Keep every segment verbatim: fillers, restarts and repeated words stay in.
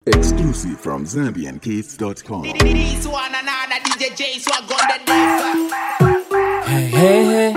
Exclusive from Zambian Kids dot com. This one another D J J Swag on the deck. Hey, hey, hey.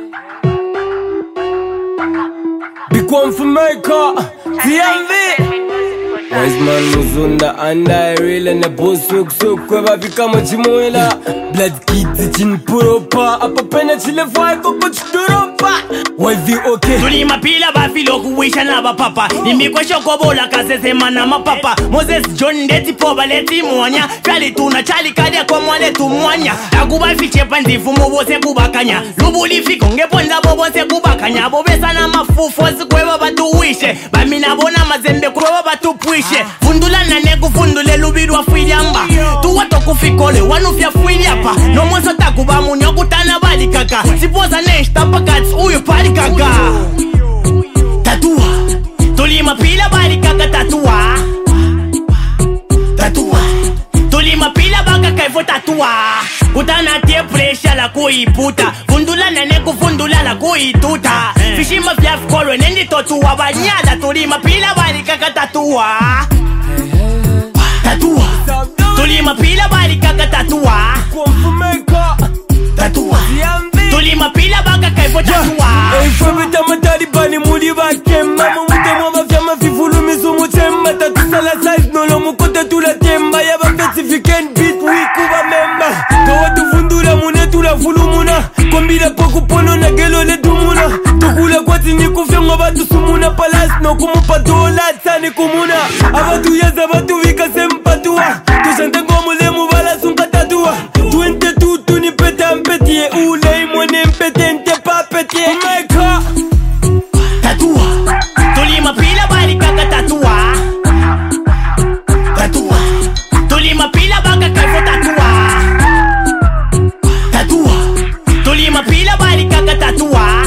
Big one for America, T M V. Wise man Muzunda and I real and the boss souk souk kweba fika mochimoela. Blood kids chin puropa apa pena chile fwa koko chuturopa. Wavy okay. Tuli mapila ba filo kuwisha na ba papa. Nimikwa shoko bola kasese mana mapapa. Moses John deti poba leti mwanya. Kali tuna chali kadia kwa mwale tu mwanya. Takuba fiche pandifu mubose kubakanya. Lubuli fiko ngeponda bobose kubakanya. Bobesa na mafufu wazikweba batuwishe. Bamina bona mazembe kweba batupuishe. Fundula na negu fundule lubirwa fwiliamba. Tuwa toku fikole wanufya fwiliapa. No mwoso takuba munyo kutana bali kaka. Sipoza neshta pakats uyu pali kaka. Tatua Tulima pila bali kaka tatua. Tatua Tulima pila baka kaifo tatua. Kutana tie pressure la kuiputa. Fundula na negu fundula la kuituta. Fishima vya fkolwe nendi totua. Banyala tulima pila bali kaka tatua. Tatua Tulima pila bali kaka tatua. Tatua Tulima pila baka kaifo tatua. Hey, fabita matari bani muli bakemba. Mumute mwama vyama fifulu mizumu chemba. Tatu sala size nolo mukote tula temba. Yaba specifiken beat wiku ba memba. Kawa tufundula mune tula fulu muna. Kombila poku pono na gelo le dumuna. Tukula kwa tini kufya ngabatu sumuna. Palas no kumupa dola tani kumuna. Abatu yaza abatu vika sempatua. Tushante ngomu le mubala sunka tatua. Tuente tutu ni peta mpetie. Ule imwene mpete nte pa petie. Omeka Tatua Tulima pila bali kaka tatua. Tatua Tulima pila baka kaifo tatua. Tatua Tulima pila bali kaka tatua.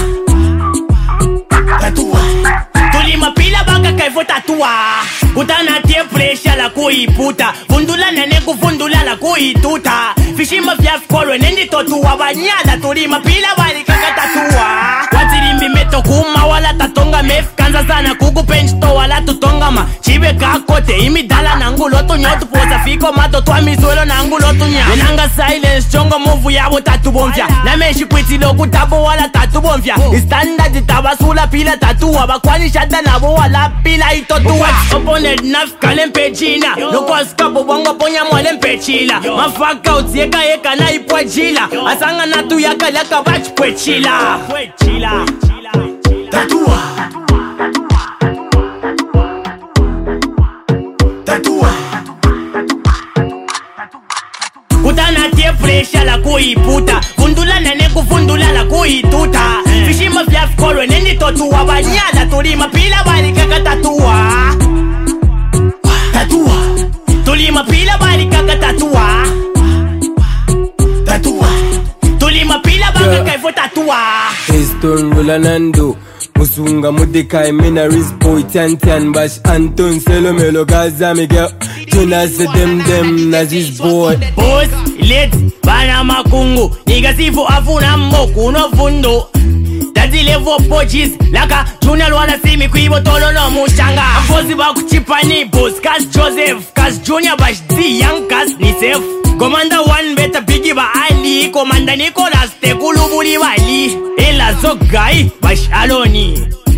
Tatua Tulima pila baka kaifo tatua. Kutana tie pressure la kuiputa. Fundula na negu fundula la kuituta. Fishima vya fkolwe nendi totua. Banyala tulima pila bali kaka tatua. Watirimbi meto kuma wala tatonga mef. Kanza sana kuku penchto wala tutongama. Chibe kakote imidala nangulotu nyotu. Poza fiko mato twa mizuelo nangulotu nya. Wenanga silence chongo movu yabo tatu bonfya. Na meshi kwiti loku tabo wala tatu bonfya. Istandard tabasula pila tatua. Bakwani shada nabo wala pila itotua. Opponent naf kalempe china. Loko askapo bongo ponya mwalempe chila. Mafaka utieka eka na ipwa chila. Asanga natu yaka laka bach pwe chila. Tatua Tatua Kutana tie pressure la kuiputa. Fundula na negu fundula la kuituta. Fishima vya fkolwe nendi totua. Banyala tulima pila bali kaka tatua. Tatua Tulima pila bali kaka tatua. Tatua Tulima pila baka kaifo tatua. Stone Rolla Nando Musunga Mudekai Mina Riz Boy Tian Tian Bash Anton Selo Melo Gaza Miguel Jonas Dem Dem Nazis Boy Boss Let Bana Makungu Niga sifu afuna moku no fundo Dadi levo pochis Laka Junior wana simi kuibo tolo no mushanga Afozi baku chipani Boss Kas Joseph Kas Junior Bash D Young Kas Nisef Commander one beta bigi ba Ali. Commander Nicholas te kulubuli bali. Ela zogai bash aloni.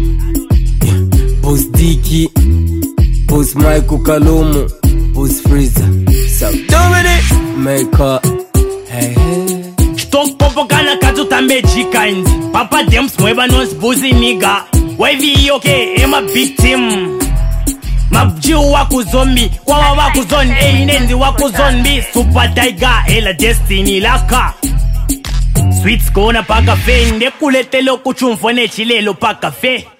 Boss Diki Boss Michael Kalomo Boss Freezer South Dominic Maker. Hey hey Stock popo kana katu tambe chikandi. Papa Dems mweba nons buzi niga. Wavy okay ema big team. Mabjiu waku zombi Kwa waku zon A nenzi waku zombi. Super Tiger ela Destiny laka. Sweets kona pa kafe. Nde kulete lo kuchumfone chile lo pa kafe.